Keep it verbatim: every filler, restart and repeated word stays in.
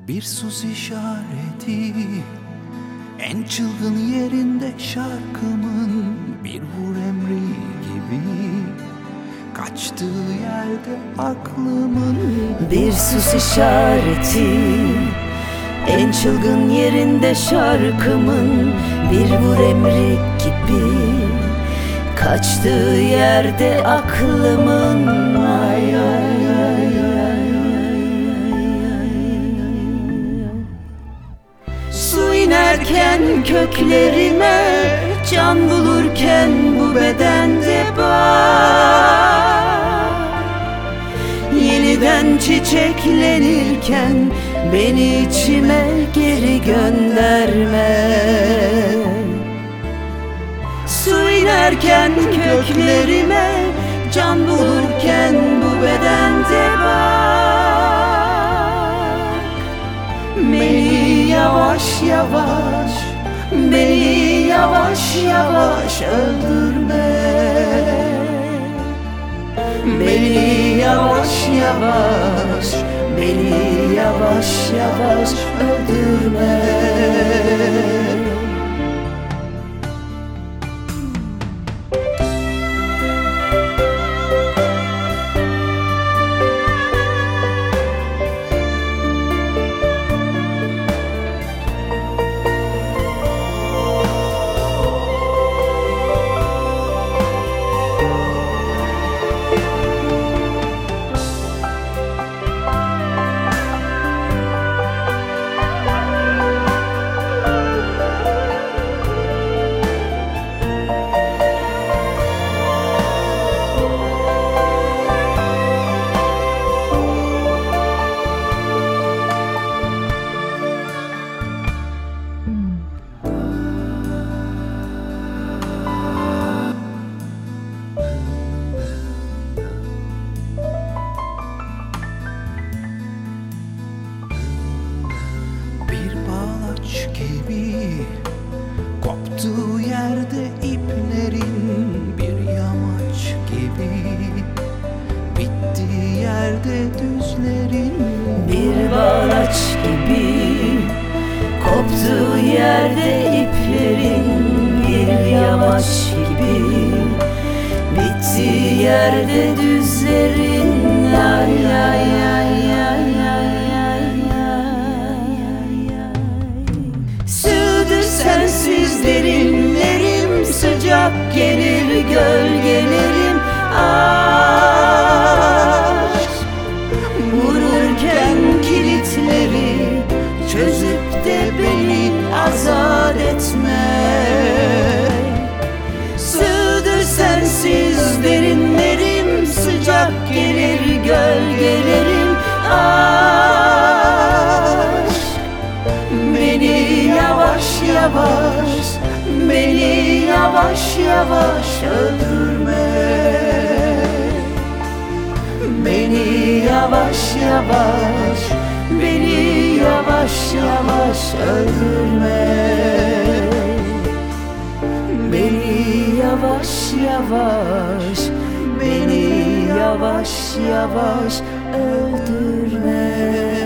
Bir sus işareti, en çılgın yerinde şarkımın bir vur emri gibi, kaçtığı yerde aklımın. Bir sus işareti, en çılgın yerinde şarkımın bir vur emri gibi, kaçtığı yerde aklımın. Ay ay ay ay su inerken köklerime, can bulurken bu bedende bak. Yeniden çiçeklenirken beni içime geri gönderme. Su inerken köklerime, can bulurken bu bedende bak. Beni yavaş yavaş, beni yavaş yavaş öldürme. Beni yavaş yavaş, beni yavaş yavaş öldürme. Gibi koptuğu yerde iplerin, bir yamaç gibi bittiği yerde düzlerin. Bir bağlaç gibi koptuğu yerde iplerin, bir yamaç gibi bittiği yerde düzlerin. Ay ay ay ay ay ay ay. Sığdır sensiz derinlerim, sıcak gelir gölgelerim. Aşk vururken kilitleri, çözüp de beni azat etme. Sığdır sensiz derinlerim, sıcak gelir gölgelerim. Aşk beni yavaş yavaş, beni yavaş yavaş öldürme. Beni yavaş yavaş, beni yavaş yavaş öldürme. Beni yavaş yavaş, beni yavaş yavaş öldürme.